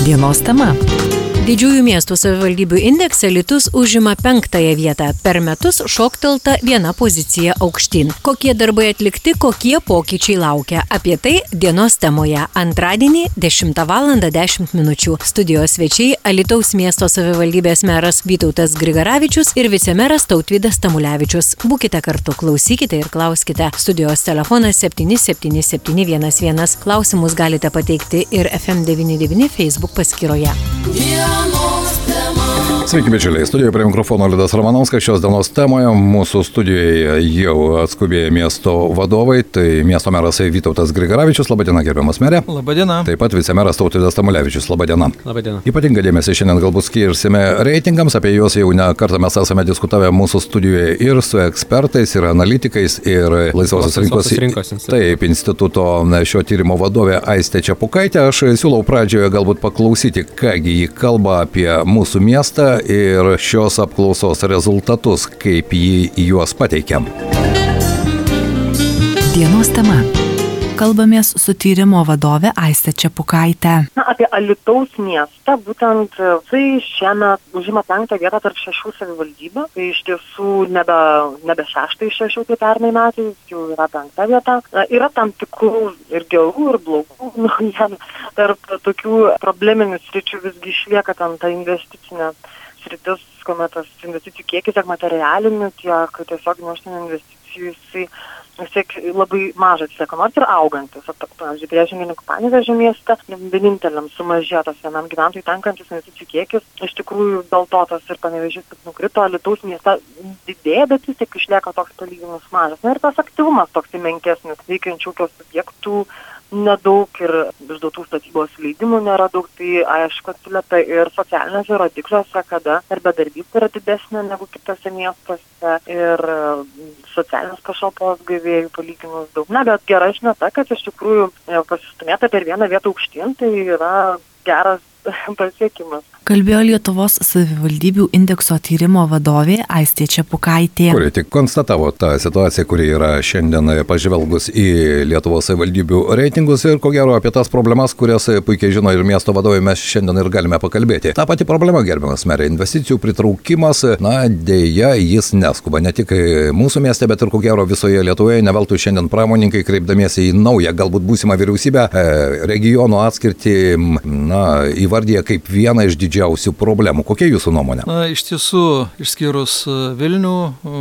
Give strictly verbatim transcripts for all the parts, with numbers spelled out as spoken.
Dienos tema. Didžiųjų miestų savivaldybių indekse Alytus užima penktąją vietą. Per metus šoktelta viena pozicija aukštyn. Kokie darbai atlikti, kokie pokyčiai laukia. Apie tai dienos temoje. Antradienį dešimtą valandą dešimt minučių. Studijos svečiai Alytaus miesto savivaldybės meras Vytautas Grigaravičius ir vicemeras Tautvydas Tamulevičius. Būkite kartu, klausykite ir klauskite. Studijos telefonas septyni septyni septyni vienas vienas. Klausimus galite pateikti ir F M devyni devyni Facebook paskyroje. Sveiki, bičiuliai. Studijoje prie mikrofono Liudas Ramanauskas. Šios dienos temoje mūsų studijoje jau atskubėjo miesto vadovai. Tai miesto meras Vytautas Grigaravičius. Labadiena, gerbiamas merė. Labadiena. Taip pat vicemeras Tautvydas Tamulevičius. Labadiena. Labadiena. Ypatingą dėmesį šiandien galbūt skirsime reitingams. Apie juos jau ne kartą mes esame diskutavę mūsų studijoje ir su ekspertais, ir analitikais, ir Laisvosios rinkos, rinkos taip, instituto šio tyrimo vadovė Aistė Čepukaitė. Aš siūlau pradžioje galbūt paklausyti, kągi jį kalba apie mūsų miestą ir šios apklausos rezultatus, kaip jį juos pateikiam. Dienos tema. Kalbamės su tyrimo vadove Aiste Čepukaite. Na, apie Alytaus miestą, būtent tai šiemet užima penktą vietą tarp šešių savivaldybių. Tai iš tiesų nebe, nebe šeštą iš šešių, kaip pernai metais, jau yra penkta vieta. Na, yra tam tikrų ir gerų, ir blogų naujienų. Tarp tokių probleminių sričių visgi išlieka ten ta investicinė sritis, kuomet tas investicijų kiekis, tiek materialinių, tiek tiesiog neužsienio investicijų, jisai vis tiek labai mažas atsilieka, nors ir augantis. Pavyzdžiui, priešingai negu Panevėžio mieste, vieninteliam sumažėtas vienam gyventojui tenkantis investicijų kiekis. Iš tikrųjų, dėl to tas ir Panevėžys nukrito, Alytaus mieste didėja, bet vis tiek išlieka toks palyginus mažas. Na ir tas aktyvumas toks menkesnis, veikiančių ūkio subjektų nedaug ir išduotų statybos leidimų nėra daug, tai aišku atsiliepia ir socialinėse rodikliuose, kada ir bedarbystė yra didesnė negu kitose miestuose ir socialinės pašalpos gavėjų palyginus daug. Na, bet gera žinia ta, kad iš tikrųjų pasistumėta per vieną vietą aukštyn, tai yra geras pasiekimas. Kalbėjo Lietuvos savivaldybių indekso tyrimo vadovė Aistė Čepukaitė. Kuri tik konstatavo tą situaciją, kuri yra šiandien pažvelgus į Lietuvos savivaldybių reitingus ir ko gero apie tas problemas, kurias puikiai žino ir miesto vadovai, mes šiandien ir galime pakalbėti. Ta pati problema, gerbiamas merė, investicijų pritraukimas, na dėja, jis neskuba ne tik mūsų mieste, bet ir ko gero visoje Lietuvoje. Neveltui šiandien pramonininkai, kreipdamiesi į naują, galbūt būsimą vyriausybę, regionų atskirtį, na, įvardyja kaip vieną iš didžiausių didžiausių problemų. Kokia jūsų nuomonė? Na, iš tiesų, išskyrus Vilnių,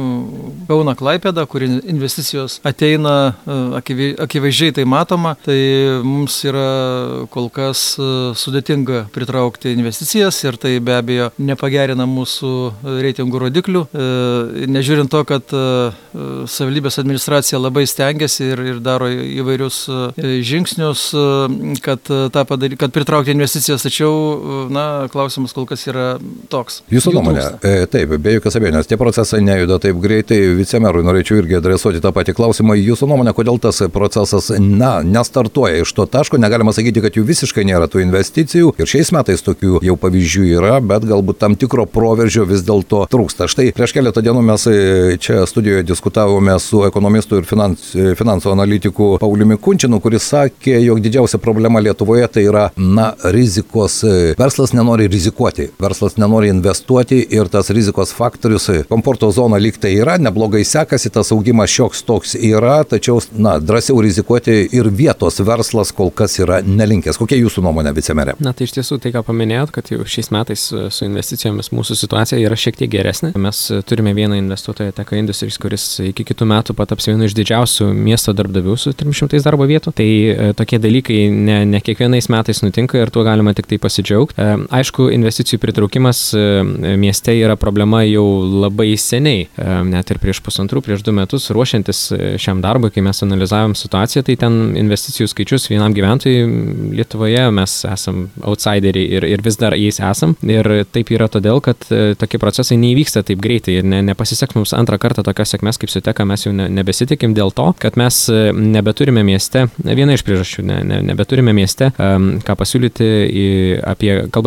Kauną, Klaipėdą, kur investicijos ateina akivaizdžiai tai matoma, tai mums yra kol kas sudėtinga pritraukti investicijas ir tai be abejo nepagerina mūsų reitingų rodiklių. Nežiūrint to, kad savivaldybės administracija labai stengiasi ir, ir daro įvairius žingsnius, kad, tą padary, kad pritraukti investicijas, tačiau, na, klausimas kol kas yra toks. Jūsų nuomonė, e, taip, be jokios abejonės, tie procesai nejuda taip greitai. Vicemerui norėčiau irgi adresuoti tą patį klausimą. Jūsų nuomonė, kodėl tas procesas, na, nestartuoja iš to taško, negalima sakyti, kad jų visiškai nėra tų investicijų. Ir šiais metais tokių jau pavyzdžių yra, bet galbūt tam tikro proveržio vis dėlto trūksta. Štai prieš keletą dienų mes čia studijoje diskutavome su ekonomistu ir finans, finansų analitiku Pauliumi Kunčinu, kuris sakė, jog didžiausia problema Lietuvoje tai yra, na, rizikos. Verslas nenori rizikuoti, verslas nenori investuoti ir tas rizikos faktorius, komforto zona lyg tai yra, neblogai sekasi, tas augimas šioks toks yra, tačiau, na, drąsiau rizikuoti ir vietos verslas kol kas yra nelinkęs. Kokia jūsų nuomonė, vicemerė? Na, tai iš tiesų tai, ką paminėjot, kad jau šiais metais su investicijomis mūsų situacija yra šiek tiek geresnė. Mes turime vieną investuotoją Teka Industries, kuris iki kitų metų pataps vienu iš didžiausių miesto darbdavių su trim šimtais darbo vietų. Tai e, tokie dalykai ne, ne kiekvienais metais nutinka ir tuo galima tik tai pasidžiaugti. E, aišku, investicijų pritraukimas mieste yra problema jau labai seniai, net ir prieš pusantrų, prieš du metus ruošiantis šiam darbui, kai mes analizavom situaciją, tai ten investicijų skaičius vienam gyventojui Lietuvoje mes esam outsideriai ir, ir vis dar jais esam. Ir taip yra todėl, kad tokie procesai neįvyksta taip greitai ir ne, nepasiseks mums antrą kartą tokios sėkmės kaip su Teka, mes jau ne, nebesitikim dėl to, kad mes nebeturime mieste, viena iš priežasčių, ne, ne, nebeturime mieste ką pasiūlyti, į, apie, kalbant apie gamybos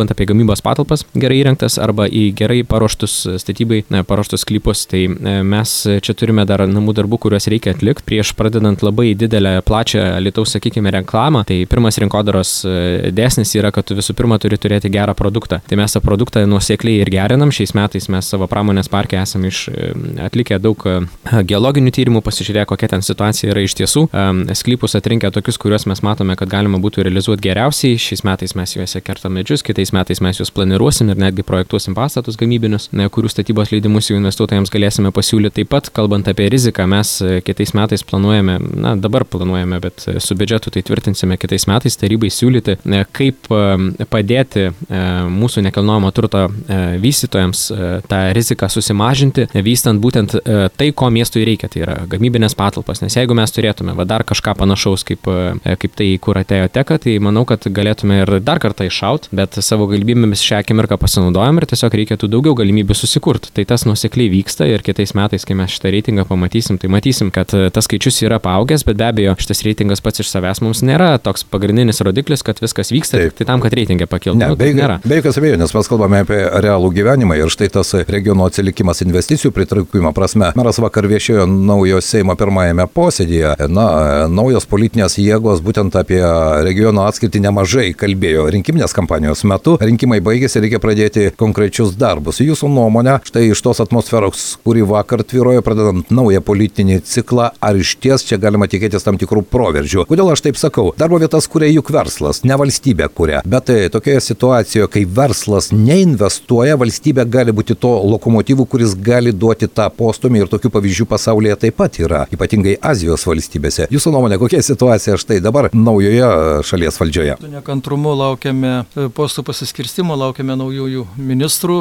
gamybos patalpas gerai įrengtas arba į gerai paruoštus statybai, paruoštus sklypus. Tai mes čia turime dar namų darbų, kuriuos reikia atlikti prieš pradedant labai didelę plačią Alytaus, sakykime, reklamą. Tai pirmas rinkodaros dėsnis yra, kad tu visų pirma turi turėti gerą produktą. Tai mes tą produktą nuosekliai ir gerinam. Šiais metais mes savo pramonės parke esame iš, atlikę daug geologinių tyrimų, pasižiūrėję, kokia ten situacija yra iš tiesų. Sklypus atrinkę tokius, kuriuos mes matome, kad galima būtų realizuoti geriausiai. Šiais metais mes juose kertam medžius, kitais metais mes juos planuosim ir netgi projektuosim pastatus gamybinius, kurių statybos leidimus jų investuotojams galėsime pasiūlyti. Taip pat, kalbant apie riziką, mes kitais metais planuojame, na dabar planuojame, bet su biudžetu tai tvirtinsime kitais metais tarybai siūlyti, kaip padėti mūsų nekilnojamo turto vystytojams tą riziką susimažinti, vystant būtent tai, ko miestui reikia, tai yra gamybinės patalpas. Nes jeigu mes turėtume va, dar kažką panašaus, kaip, kaip tai, kur atėjo teka, tai manau, kad galėtume ir dar kartą iššaut, bet savo galimybėmis šią akimirką pasinaudojam ir tiesiog reikėtų daugiau galimybių susikurti. Tai tas nuosekliai vyksta ir kitais metais, kai mes šitą reitingą pamatysim, tai matysim, kad tas skaičius yra paaugęs, bet be abejo, šitas reitingas pats iš savęs mums nėra toks pagrindinis rodiklis, kad viskas vyksta tik tai tam, kad reitingą pakiltų. Ne, nu, be, nėra. Be jokios abejonės, mes kalbame apie realų gyvenimą ir štai tas regiono atsilikimas investicijų pritraukimo prasme. Meras vakar viešėjo naujo Seimo pirmajame posėdėje. Na, naujos politinės jėgos būtent apie regiono atskirtį nemažai kalbėjo rinkiminės kampanijos metu. Rinkimai baigėsi, reikia pradėti konkrečius darbus. Jūsų nuomonė, štai iš tos atmosferos, kuri vakar tvyrojo, pradedant naują politinį ciklą, ar iš ties čia galima tikėtis tam tikrų proveržių? Kodėl aš taip sakau? Darbo vietas kuria juk verslas, ne valstybė kuria. Bet tai, tokioje situacijoje, kai verslas neinvestuoja, valstybė gali būti to lokomotyvų, kuris gali duoti tą postumį ir tokių pavyzdžių pasaulyje taip pat yra, ypatingai Azijos valstybėse. Jūsų nuomonė, kokia situacija štai dabar naujoje šalies valdžioje? Su nekantrumu laukiame postų pasiskirstimo, laukiame naujųjų ministrų.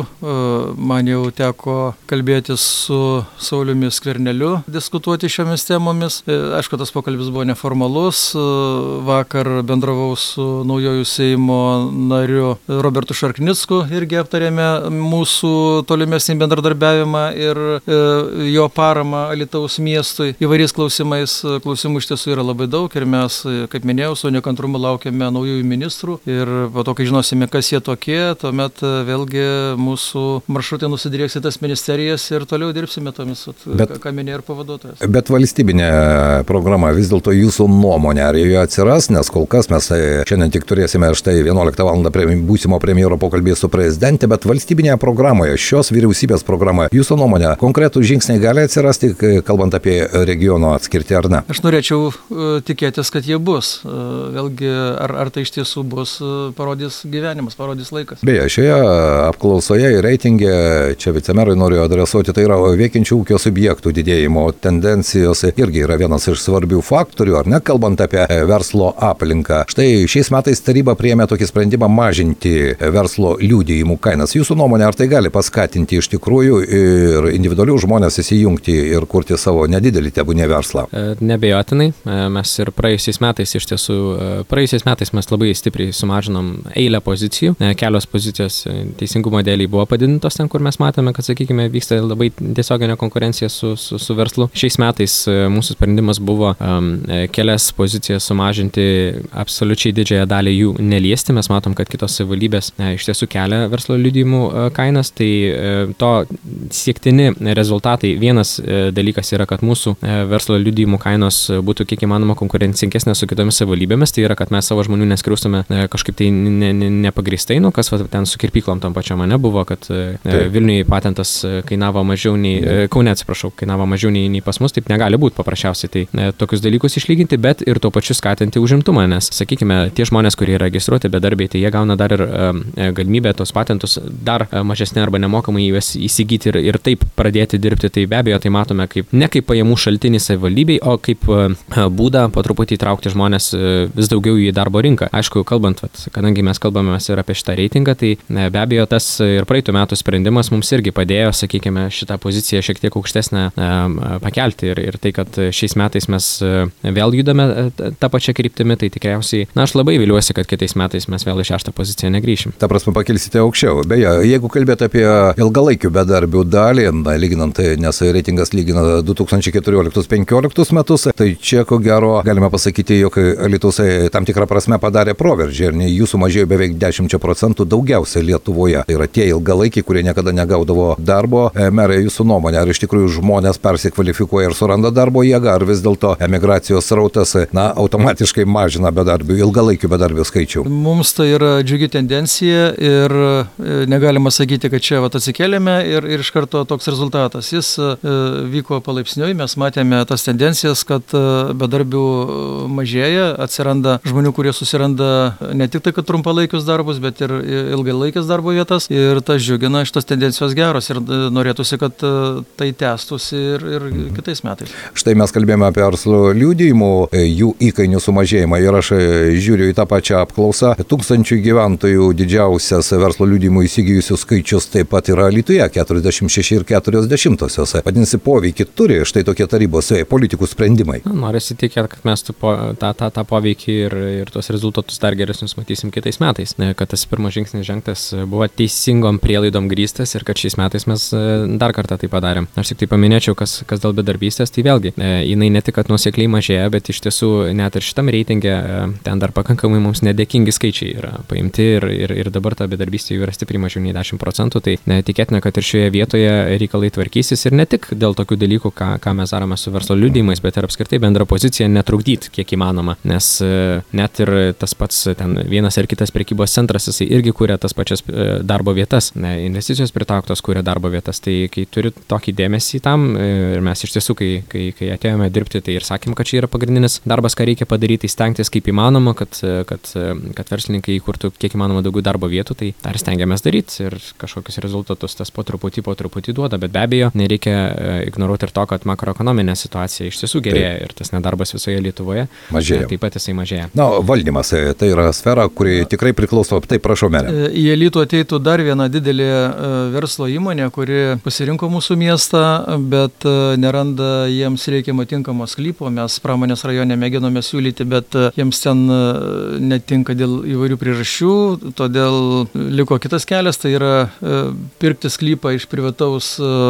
Man jau teko kalbėtis su Sauliumi Skverneliu, diskutuoti šiomis temomis. Aišku, tas pokalbis buvo neformalus. Vakar bendravau su naujojų Seimo nariu Robertu Šarknicku, irgi aptarėme mūsų tolimesnį bendradarbiavimą ir jo paramą Alytaus miestui įvairiais klausimais. Klausimų iš tiesų yra labai daug ir mes, kaip minėjau, su nekantrumu laukiame naujųjų ministrų ir po to, kai žinosime, kas jie tokie, tuomet vėlgi mūsų maršrutai nusidrieks į tas ministerijas ir toliau dirbsime tomis, bet, ką minėjo ir pavaduotojas. Bet valstybinė programa vis dėlto jūsų nuomonė, ar joje atsiras, nes kol kas mes šiandien tik turėsime štai vienuoliktą valandą būsimo premjero pokalbį su prezidente, bet valstybinėje programoje, šios vyriausybės programoje, jūsų nuomonė, konkretų žingsniai gali atsirasti, kalbant apie regiono atskirtį ar ne? Aš norėčiau tikėtis, kad jie bus. Vėlgi, ar, ar tai iš tiesų bus, parodys gyvenimas, parodys laikas. Beje, šioje apklausoje ir reitingė, čia vicemerui noriu adresuoti, tai yra veikiančių ūkio subjektų didėjimo tendencijos irgi yra vienas iš svarbių faktorių, ar ne, kalbant apie verslo aplinką. Štai šiais metais taryba priėmė tokį sprendimą mažinti verslo liudijimų kainas. Jūsų nuomonė, ar tai gali paskatinti iš tikrųjų ir individualių žmonės įsijungti ir kurti savo nedidelį tebūnį verslą? Nebejotinai. Mes ir praėjusiais metais iš tiesų, praėjusiais metais mes labai stipriai sumažinom eilę pozicijų. Kelios pozicijos teisingumo dėliai buvo padidintos ten, kur mes matome, kad, sakykime, vyksta labai tiesioginė konkurencija su, su, su verslu. Šiais metais mūsų sprendimas buvo um, kelias pozicijas sumažinti, absoliučiai didžiąją dalį jų neliesti. Mes matom, kad kitos savivaldybės e, iš tiesų kelia verslo liudijimų e, kainas, tai e, to siektini rezultatai. Vienas e, dalykas yra, kad mūsų e, verslo liudijimų kainos būtų kiek įmanoma konkurencingesnės su kitomis savivaldybėmis, tai yra, kad mes savo žmonių neskriaustume e, kažkaip tai ne, ne, nepagristai, nu, kas va, ten su kirpyklom tam pačiam mane buvo, kad e, Vilniuje patentas kainavo mažiau nei, e, Kaune, atsiprašau, kainavo mažiau nei, nei pas mus, taip negali būti paprasčiausiai, tai e, tokius dalykus išlyginti, bet ir tuo pačiu skatinti užimtumą, nes, sakykime, tie žmonės, kurie yra registruoti bedarbiai, tai jie gauna dar ir e, galimybę tos patentus dar e, mažesnė arba nemokamai juos įsigyti ir, ir taip pradėti dirbti, tai be abejo tai matome kaip, ne kaip pajamų šaltinį savivaldybei, o kaip e, būdą po truputį įtraukti žmonės e, vis daugiau į darbo rinką. Aišku, kalbant, vat, kadangi mes kalbame ir apie šitą reitingą, tai e, be abejo tas ir praeitų metų sprendimas mums irgi padėjo, sakykime, šitą poziciją šiek tiek aukštesnę e, pakelti ir, ir tai, kad šiais metais mes e, vėl judame e, tą pačią kryptimį, tai tikriausiai, na, aš labai viliuosi, kad kitais metais mes vėl į šeštą poziciją negrįšim. Ta prasme, pakilsite aukščiau. Beje, jeigu kalbėti apie ilgalaikių bedarbių dalį, lyginant, nes reitingas lygina du tūkstančiai keturioliktus penkioliktus metus, tai čia, ko gero, galime pasakyti, jog Alytus tam tikrą prasme padarė proveržį ir jų sumažėjo beveik dešimčia procentų procentų daugiausia Lietuvoje. Tai yra tie ilgalaikiai, kurie niekada negaudavo darbo. Merai, jūsų nuomonė, ar iš tikrųjų žmonės persikvalifikuoja ir suranda darbo jėgą, ar vis dėlto emigracijos srautas, na, automatiškai mažina bedarbių, ilgalaikių bedarbių skaičių? Mums tai yra džiugi tendencija ir negalima sakyti, kad čia vat, atsikėlėme ir, ir iš karto toks rezultatas. Jis e, vyko palaipsniui, mes matėme tas tendencijas, kad bedarbių mažėja, atsiranda žmonių, kurie susiranda ne tik tai, kad trumpalaikius darbus, bet ir ilgalaikės darbo vietas. Ir tas džiugina, šitos tendencijos geros ir norėtųsi, kad tai tęstųsi ir, ir kitais metais. Štai mes kalbėjome apie verslo liudijimų, jų įkainių sumažėjimą ir aš žiūriu į tą pačią apklausą. Tūkstančių gyventojų didžiausias verslo liudijimų įsigijusių skaičius taip pat yra Alytuje - keturiasdešimt šeši ir keturios dešimtosios. Vadinasi, poveikį turi štai tokie tarybos politikų sprendimai. Norisi tikėti, kad mes po, tą, tą, tą poveikį ir, ir tos rezultatus dar geresnius matysim kitais metais. Kad tas pirmas žingsnis žengtas buvo teisingom prielaidom grįstas ir kad šiais metais mes dar kartą tai padarėm. Aš tik tai paminėčiau, kas, kas dėl bedarbystės, tai vėlgi, jinai ne tik, kad nuosekliai mažėja, bet iš tiesų net ir šitam reitinge ten dar pakankamai mums nedėkingi skaičiai yra paimti ir, ir, ir dabar ta bedarbystė jau yra stipriai mažiau nei dešimt procentų, tai tikėtina, kad ir šioje vietoje reikalai tvarkysis ir ne tik dėl tokių dalykų, ką, ką mes darome su verslo liudijimais, bet ir apskritai bendra pozicija netrukdyti kiek įmanoma, nes net ir tas pats ten vienas ar kitas prekybos centras, jisai irgi kūrė tas pačias darbo vietas, ne, investicijos pritauktos kūrė darbo vietas, tai kai turi tokį dėmesį tam ir mes iš tiesų, kai, kai, kai atėjome dirbti, tai ir sakėm, kad čia yra pagrindinis darbas, ką reikia padaryti, stengtis kaip įmanoma, kad, kad, kad verslininkai įkurtų kiek įmanoma daugiau darbo vietų, tai dar stengiamės daryti ir kažkokius rezultatus tas po truputį, po truputį duoda, bet be abejo nereikia ignoruoti ir to, kad makroekonominė situacija iš tiesų gerėja taip. Ir tas nedarbas visoje Lietuvoje mažėja. Taip pat jisai mažėja. Na, valdymas, tai yra sfera, kuri tikrai priklauso, taip prašau, merė. Į Alytų ateitų dar viena didelė verslo įmonė, kuri pasirinko mūsų miestą, bet neranda jiems reikiamo tinkamo sklypo. Mes pramonės rajone mėginome siūlyti, bet jiems ten netinka dėl įvairių priežasčių, todėl liko kitas kelias, tai yra pirkti sklypą iš privataus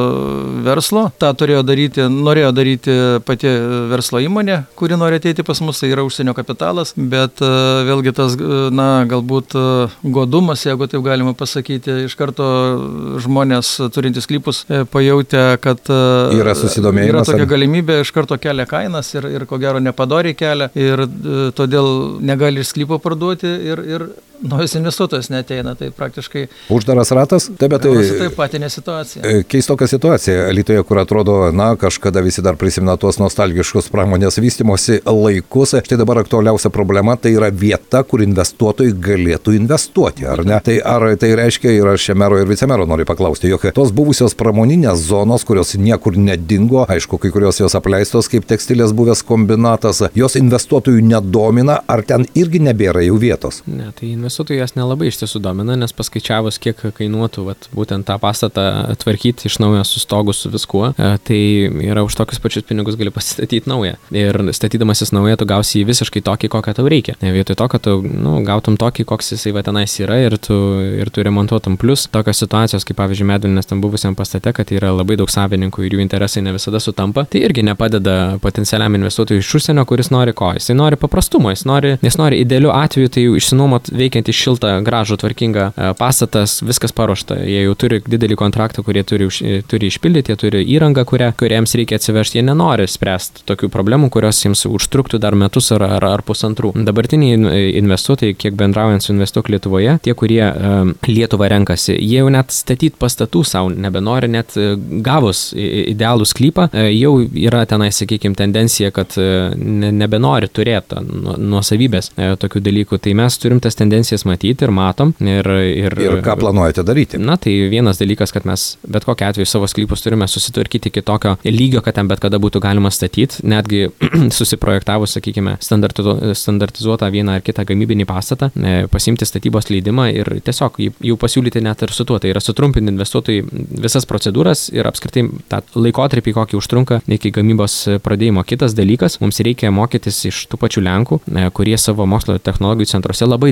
verslo. Ta turėjo daryti, norėjo daryti pati verslo įmonė, kuri nori ateiti pas mus, tai yra užsienio kapitalas, bet vėlgi tas, na, galbūt godumas, jeigu taip galima pasakyti, iš karto žmonės turintys sklypus pajautė, kad yra susidomėjimas, yra tokia galimybė, iš karto kelia kainas ir, ir ko gero nepadoriai kelia ir todėl negali iš sklypo parduoti ir, ir naujas investuotojas neateina, tai praktiškai uždaras ratas, taip, bet tai taip patinė situacija. Keistoka situacija Alytuje, kur atrodo, na, kažkada visi dar prisimena tuos nostalgiškus pramonės vystimosi laikus. Štai dabar aktualiausia problema, tai yra vieta, kur investuotojai galėtų investuoti, ar ne? Tai ar tai reiškia, ir aš mero ir vicemero noriu paklausti, jog tos buvusios pramoninės zonos, kurios niekur nedingo, aišku, kai kurios jos apleistos kaip tekstilės buvęs kombinatas, jos investuotojų nedomina, ar ten irgi nebėra jau vietos? Ne, tai investuotojas nelabai iš tiesų domina, nes paskaičiavus, kiek kainuotų vat, būtent tą pastatą tvarkyti iš naujo su stogu, su viskuo, tai yra už tokius pačius pinigus gali pasistatyti naują. Ir statydamasis naują, tu gausi jį visiškai tokį, kokią tau reikia. Vietoj to, kad tu nu, gautum tokį, koks jisai va tenais yra ir tu, ir tu remontuotum. Plus tokios situacijos, kaip pavyzdžiui Medvilnės tam buvusiam pastate, kad yra labai daug savininkų ir jų interesai ne visada sutampa, tai irgi nepadeda potencialiam investuotojui iš užsienio, kuris nori ko. Jisai nori paprastumo, jis nori, jis nori idealiu atveju tai išsinuomot veikiantį šiltą, gražų, tvarkingą pastatas, viskas paruošta. Jie jau turi didelį kontraktą, kurie turi, turi išpildyti, jie turi įrangą, kurią, kuriems reikia atsivežti. Jie nenori spręsti tokių problemų, kurios jiems užtruktų dar metus ar, ar, ar pusantrų. Dabartiniai investuotojai, kiek bendraujant su Investuok Lietuvoje, tie, kurie uh, Lietuvą renkasi, jie jau net statyti pastatų savo nebenori, net uh, gavus idealų sklypą, uh, jau yra tenai, sakykime, tendencija, kad uh, ne, nebenori turėti nuosavybės uh, tokių dalykų. Tai mes turim tas tendencijas matyti ir matom. Ir, ir, ir ką planuojate daryti? Na, tai vienas dalykas, kad mes bet kokiu atveju savo sklypus turime susitvarkyti iki tokio lygio, kad ten bet kada būtų galima statyti, netgi susiprojektavus, sakykime, standartizuotą vieną ar kitą gamybinį pastatą, pasiimti statybos leidimą ir tiesiog jau pasiūlyti net ir su tuo. Tai yra sutrumpinti investuotojai visas procedūras ir apskritai tą laikotarpį, kokį užtrunka iki gamybos pradėjimo. Kitas dalykas, mums reikia mokytis iš tų pačių Lenkų, kurie savo mokslo technologijų centruose labai drąsiai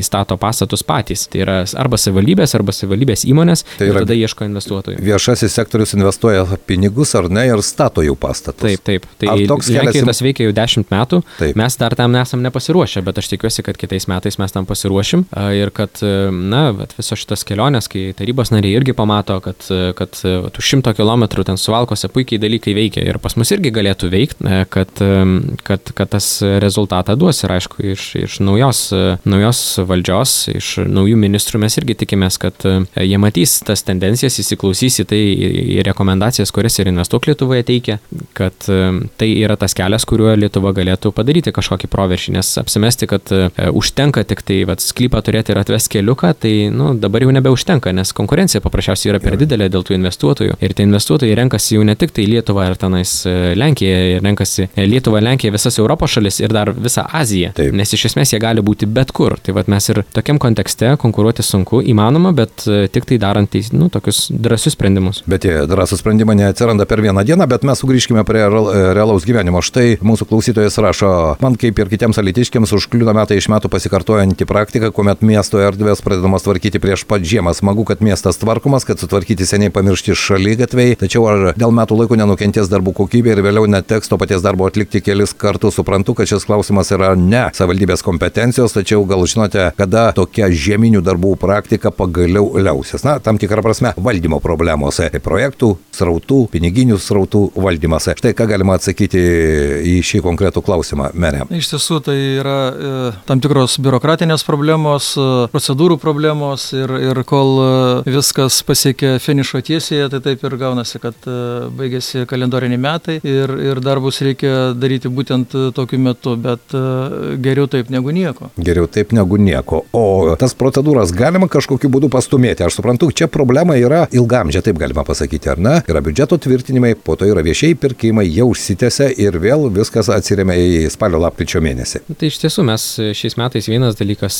stato pastatus patys. Tai yra arba savivaldybės, arba savivaldybės įmonės, tai ir tada ieško investuotojų. Viešasis sektorius investuoja pinigus ar ne ir stato jų pastatus. Taip, taip. Tai Lenkijoje tas veikia jau dešimt metų. Taip. Mes dar tam nesam nepasiruošę, bet aš tikiuosi, kad kitais metais mes tam pasiruošim ir kad, na, visos šitas kelionės, kai tarybos nariai irgi pamato, kad, kad tų šimto kilometrų ten suvalkose puikiai dalykai veikia ir pas mus irgi galėtų veikti, kad, kad, kad tas rezultatą duos ir aišku, iš, iš naujos, naujos valdžios, iš naujų ministrų mes irgi tikimės, kad jie matys tas tendencijas, įsiklausys į tai, į rekomendacijas, kurias ir Investuok Lietuvoje teikia, kad tai yra tas kelias, kuriuo Lietuva galėtų padaryti kažkokį proveržį, nes apsimesti, kad užtenka tik tai vat, sklypą turėti ir atvesti keliuką, tai nu, dabar jau nebeužtenka, nes konkurencija paprasčiausiai yra per didelė dėl tų investuotojų. Ir tie investuotojai renkasi jau ne tik tai Lietuvą ir tenais Lenkiją, renkasi Lietuvą, Lenkiją, visas Europos šalis ir dar visą Aziją. Taip. Nes iš esmės jie gali būti bet kur. Tai vat mes ir tokiam kontekste konkuruoti sunku, įmanoma, bet tik tai darant nu, tokius drąsius sprendimus. Bet tie drąsūs sprendimai neatsiranda per vieną dieną, bet mes sugrįžkime prie realaus gyvenimo. Štai mūsų klausytojas rašo, man kaip ir kitiems alytiškiams užkliūna metai iš metų pasikartojanti praktika, kuomet miesto erdvės pradedamos tvarkyti prieš pat žiemą. Smagu, kad miestas tvarkomas, kad sutvarkyti seniai pamiršti šaligatviai, tačiau ar dėl metų laiko nenukentės darbų kokybė ir vėliau neteks to paties darbo atlikti kelis kartus. Suprantu, kad šis klausimas yra ne savivaldybės kompetencijos, tačiau gal žinote, kada tokia žieminių darbų praktika pagaliau liausis. Na, tam tikrą prasme valdymo problemose, projektų, srautų, piniginių srautų valdymas. Štai ką galima atsakyti į šį konkretų klausimą, merė. Iš tiesų tai yra e, tam tikros biurokratinės problemos, e, procedūrų problemos ir, ir kol e, viskas pasiekia finišo tiesėje, tai taip ir gaunasi, kad e, baigėsi kalendoriniai metai ir, ir darbus reikia daryti būtent tokiu metu, bet e, geriau taip negu nieko. Geriau taip negu nieko. O tas procedūras galima kažkokiu būdu pastumėti. Aš suprantu, čia problema yra ilgamžė, taip galima pasakyti, ar ne? Yra biudžeto tvirtinimai, po to yra viešieji pirkimai, jau užsitęsia ir vėl viskas atsiremia į spalio lapkričio mėnesį. Tai iš tiesų mes šiais metais vienas dalykas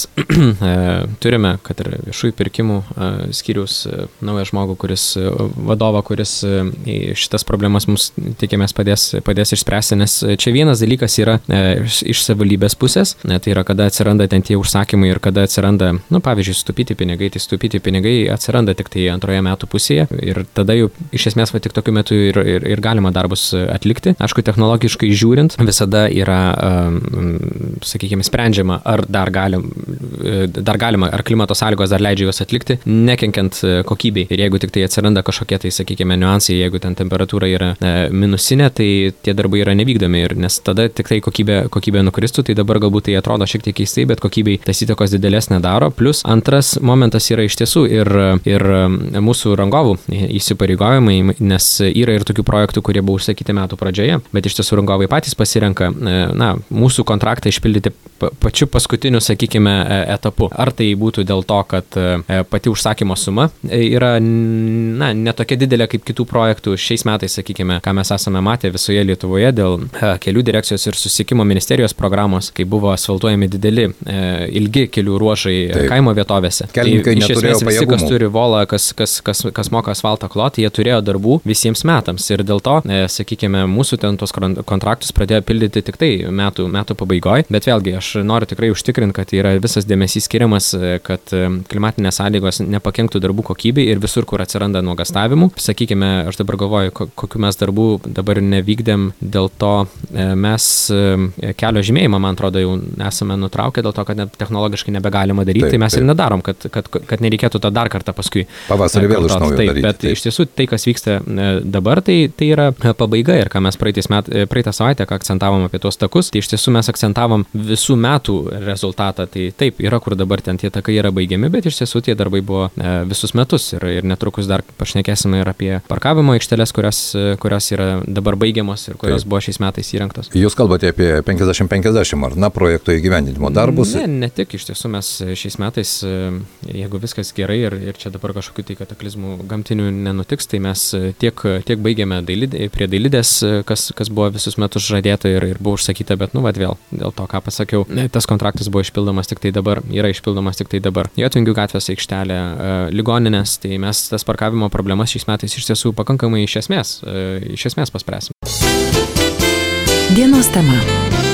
turime, kad ir viešųjų pirkimų skyriaus naują žmogų, kuris vadovą, kuris šitas problemas mums tikimės padės, padės išspręsti, nes čia vienas dalykas yra iš savivaldybės pusės, tai yra kada atsiranda ten tie užsakymai ir kada atsiranda, nu pavyzdžiui, sutaupyti pinigai, tai sutaupyti pinigai atsiranda tik tai antroje metų pusėje ir tada jau iš esmės va tik tokiu metu ir, ir, ir galima darbus atlikti. Aišku, technologiškai žiūrint, visada yra, um, sakykime, sprendžiama, ar dar, galim, dar galima, ar klimato sąlygos dar leidžia juos atlikti, nekenkiant kokybei. Ir jeigu tik tai atsiranda kažkokie tai, sakykime, niuansai, jeigu ten temperatūra yra e, minusinė, tai tie darbai yra nevykdomi, ir nes tada tik tai kokybė, kokybė nukristų, tai dabar galbūt tai atrodo šiek tiek keistai, bet kokybei tas įtakos didelės nedaro. Plus antras momentas yra iš tiesų ir, ir mūsų rangovų įsipareigojimai, nes yra ir tokių projektų, kurie buvo užsakyti metų pradžioje, bet iš tiesų rangovai patys pasirenka, na, mūsų kontraktą išpildyti pačiu paskutiniu, sakykime, etapu. Ar tai būtų dėl to, kad pati užsakymo suma yra, na, netokia didelė kaip kitų projektų šiais metais, sakykime, ką mes esame matę visoje Lietuvoje dėl kelių direkcijos ir susisiekimo ministerijos programos, kai buvo asfaltuojami dideli, ilgi kelių ruožai Taip. Kaimo vietovėse. Kelininkai tai, neturėjo visi, pajėgumų. kas turi volą, kas, kas, kas, kas moka asfaltą kloti, jie turėjo darbų visiems metams. Ir dėl to, sakykime, mūsų ten tos kontraktus pradėjo pildyti tik tai metų, metų pabaigoje. Bet vėlgi, aš noriu tikrai užtikrinti, kad yra visas dėmesys skiriamas, kad klimatinės sąlygos nepakenktų darbų kokybei ir visur, kur atsiranda nuogastavimų. Sakykime, aš dabar galvoju, kokiu mes darbų dabar nevykdėm, dėl to mes kelio žymėjimą, man atrodo, jau esame nutraukę, dėl to, kad technologiškai nebegalima daryti, taip, tai mes taip. ir nedarom, kad, kad, kad nereikėtų to dar kartą paskui. Pavasarį vėl iš naujo daryti. Bet taip. Iš tiesų tai, kas vyksta dabar, tai, tai yra pabaiga, ir ką mes met, praeitą savaitę, ką akcentavom apie tuos takus, tai iš tiesų mes akcentavom visų metų rezultatą. Tai taip, yra, kur dabar ten tie takai yra baigiami, bet iš tiesų tie darbai buvo visus metus, ir, ir netrukus dar pašnekėsime ir apie parkavimo aikšteles, kurios, kurios yra dabar baigiamos ir kurios taip. Buvo šiais metais įrengtos. Jūs kalbate apie penkiasdešimt penkiasdešimt ar na projekto įgyvendinimo darbus? Ne, ne tik, iš tiesų mes šiais metais, jeigu viskas gerai ir, ir čia dabar kažkokių tai kataklizmų gamtinių nenutiks, tai mes tiek, tiek baigėme dailidė, prie dailidės, kas, kas buvo visus metus žadėta ir, ir buvo užsakyta, bet nu vad vėl, dėl to, ką pasakiau, tas kontraktas buvo išpildomas tik tai dabar, yra išpildomas tik tai dabar. Jotvingių gatvės aikštelė, ligoninės, tai mes tas parkavimo problemas šiais metais iš tiesų pakankamai iš esmės, iš esmės paspręsim. Dienos tema.